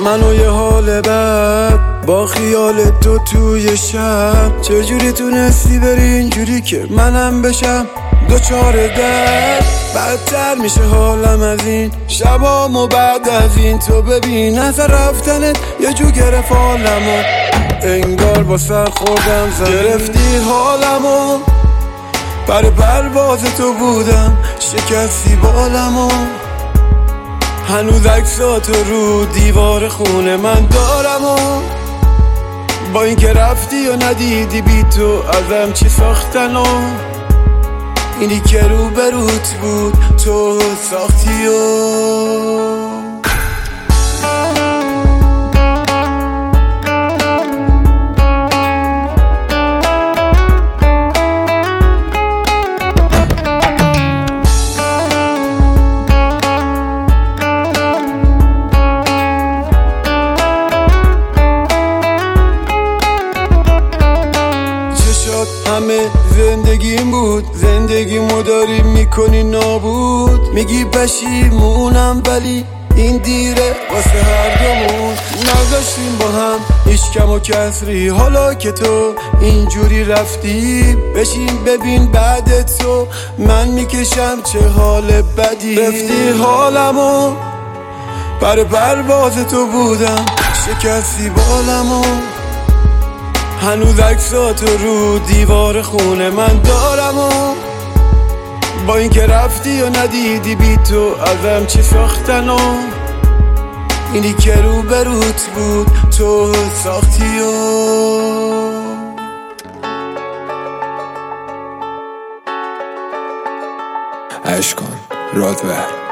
منو یه حال بد با خیال تو توی شب، چجوری تونستی بری اینجوری که منم بشم دوچار درد؟ بدتر میشه حالم از این شبام و بعد از این تو ببین از رفتنت یه جو گرفت حالمو، انگار با سر خوردم زمین. گرفتی حالمو، پر پرواز تو بودم، شکستی بالمو، هنوز عکساتو رو دیوار خونه من دارم و با اینکه رفتی و ندیدی بی تو ازم چی ساختن و اینی که رو بروت بود تو ساختی و همه زندگیم بود، زندگیمو داری میکنی نابود. میگی پشیمونم ولی این دیره واسه هر دومون. نذاشتیم با هم هیچ کم و کسری، حالا که تو اینجوری رفتی بشین ببین بعد تو من میکشم چه حال بدی. رفتی حالمو، پر پرواز تو بودم، شکستی بالمو، هنوز عکساتو رو دیوار خونه من دارم و با اینکه رفتی و ندیدی بی تو ازم چی ساختن و اینی که رو بروت بود تو ساختی و عشق کن رادور.